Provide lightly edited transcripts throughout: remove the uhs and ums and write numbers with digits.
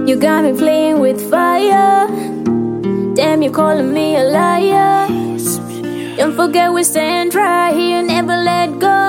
You got me playing with fire. Damn, you calling me a liar. Don't forget we stand right here, never let go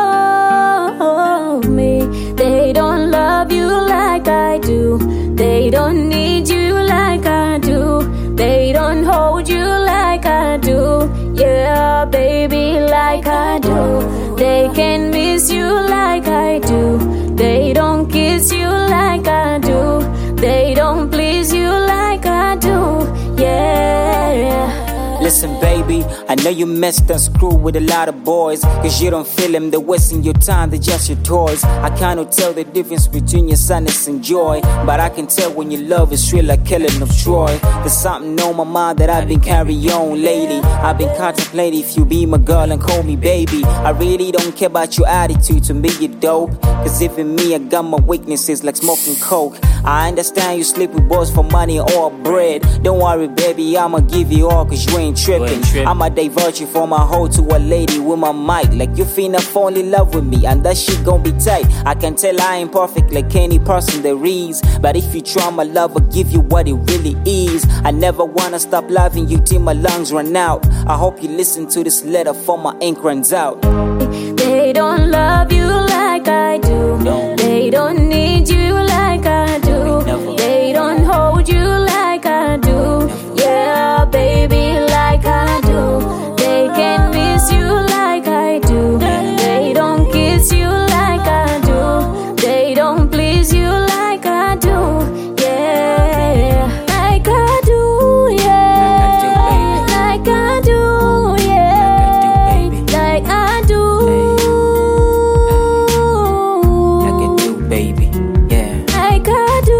of me. They don't love you like I do. They don't need you like I do. They don't hold you like I do. Yeah, baby, like I do. They can miss you like I do. They don't kiss you like I do. They don't please you like I do. Yeah. Listen, baby, I know you messed and screwed with a lot of boys, cause you don't feel them, they're wasting your time, they're just your toys. I cannot tell the difference between your sadness and joy, but I can tell when your love is real like Helen of Troy. There's something on my mind that I've been carrying on lately. I've been contemplating if you be my girl and call me baby. I really don't care about your attitude, to me you're dope, cause even me, I got my weaknesses like smoking coke. I understand you sleep with boys for money or bread. Don't worry baby, I'ma give you all cause you ain't tripping. I'ma divert you from a hoe to a lady with my mic. Like you finna fall in love with me and that shit gon' be tight. I can tell I ain't perfect like any person there is, but if you try my love, I'll give you what it really is. I never wanna stop loving you till my lungs run out. I hope you listen to this letter before my ink runs out. They don't love you like I do. They don't need you like I do. They don't hold you like I do. Yeah, baby, like I do. They can miss you like I do. They don't kiss you like I do. They don't please you like I do. Yeah, like I do. Yeah, like I do. Yeah, like I do. Like I do, baby. Yeah. Like I do.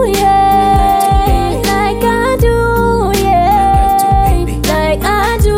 Yeah, like I do. Like I do.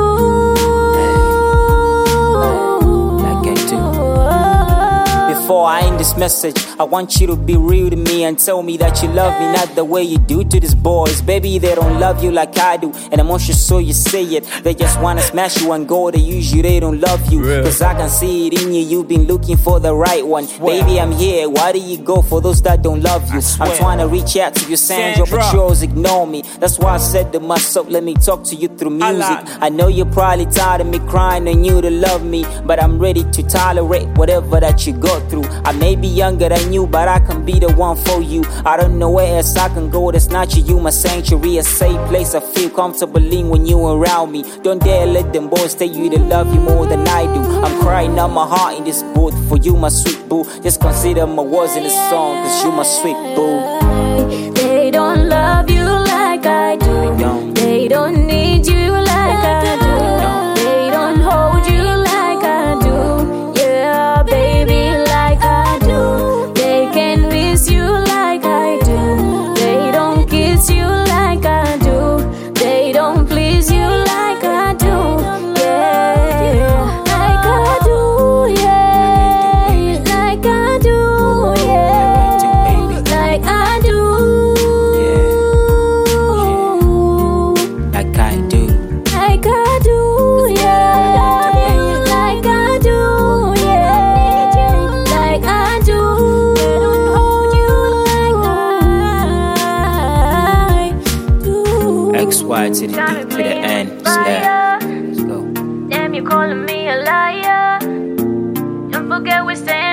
Before I end this message, I want you to be real to me and tell me that you love me, not the way you do to these boys. Baby, they don't love you like I do, and I'm sure so you say it. They just wanna smash you and go, they use you, they don't love you. Cause I can see it in you, you've been looking for the right one. Baby, I'm here, why do you go for those that don't love you? I'm trying to reach out to you, Sandra, but you always ignore me. That's why I said to myself, let me talk to you through music. I know you're probably tired of me crying on you to love me, but I'm ready to tolerate whatever that you go through. I may be younger than you, but I can be the one for you. I don't know where else I can go that's not you. You my sanctuary, a safe place I feel comfortable in when you around me. Don't dare let them boys tell you they love you more than I do. I'm crying out my heart in this boat for you, my sweet boo. Just consider my words in the song, cause you my sweet boo. They don't love you like I do. They don't need you like I do. They don't hold you like I do. Yeah, baby, like I do. They can miss you like I do. They don't kiss you like I do. They don't please you like I do. Yeah, like I do. Yeah, like I do. Yeah, like I do. Like I do. Like I do, yeah. Like I do, yeah. Like I do. They don't hold you like I do. XY to the D to the N. Let's go. Damn, you calling me a liar. Don't forget we stand.